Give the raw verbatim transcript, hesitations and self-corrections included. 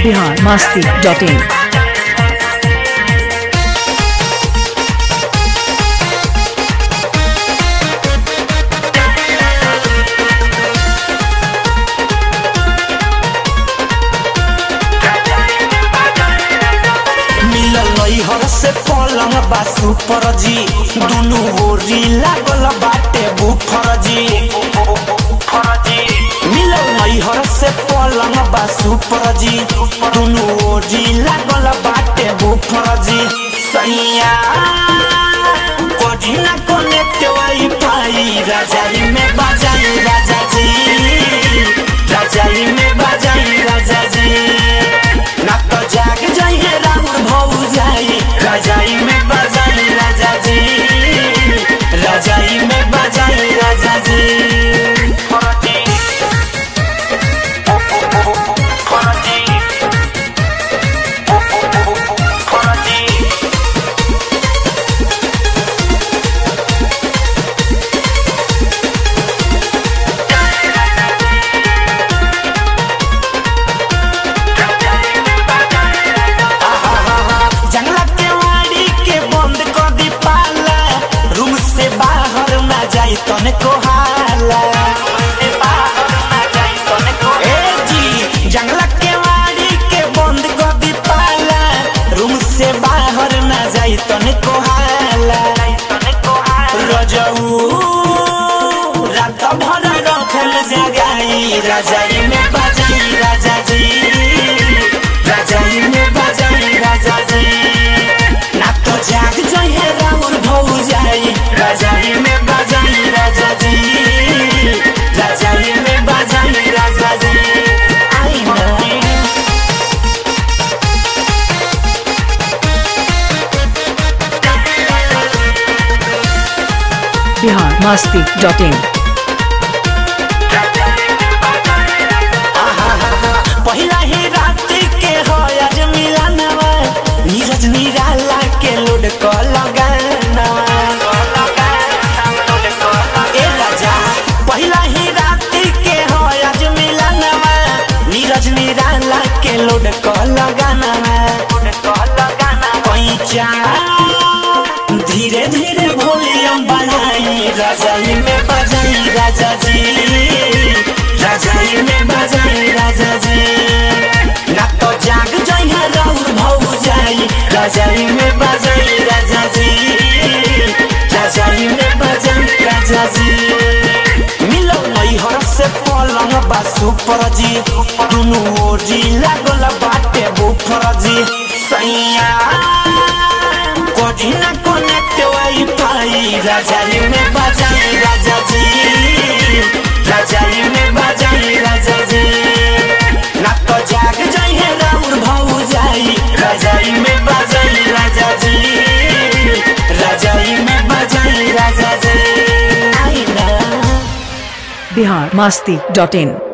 Bihar Masti dot in. हर से पलंग बा सुपर जी दुनु ओरी लागल बाटे बुफर जी मिलल नहीं हर से पलंग बा सुपर जी दुनु ओरी लागल बाटे बुफर जी सैया कोडी ना कनेक्ट वाईफाई राजाई में बजाई राजा जी राजाई में बजाई राजा जी ना तो जाग जाइए राउर भौ जाई राजाई में बजाई राजा जी राजाई में बजाई राजा जी फरती फरती फरती तने को हाला ए जी जंगला के वाड़ी के बंद कर दी पाला रूम से बाहर ना जाई तने को हाला रजऊ रात भर रखल जगाई राजाई में बजाई राजा जी राजाई में बजाई राजा जी ना तो जाग जाइए राउर भौ जाई राजाई में बजाई राजा जी राजाई में बजाई राजा जी आई नहीं बिहार मस्ती डॉट इन। पहिला ही रात के हो आज मिलानवा नीरज निराला के लोड को लगानवा ए राजा पहिला ही रात के हो आज मिलानवा नीरज निराला के लोड को लगानवा पैचा धीरे धीरे वॉल्यूम बढ़ाई राजाई में बजाई राजा जी राजाई में बजाई राजा जी ना तो जाग जाइए राउर भौ जाई राजाई में बजाई राजा जी राजाई में बजाई राजा जी मिलो नहीं हर से पलंग बा सुपर जी दुनु ओरी लागल बाटे बुफर जी सैया कोडी ना कनेक्ट वाईफाई राजाई में बजाई राजा जी राजाई में बजाई राजा जी ना तो जाग जाइए राउर भौ जाई राजाई में बजाई राजा जी राजाई में बजाई राजा जी आई ना बिहार मस्ती डॉट इन।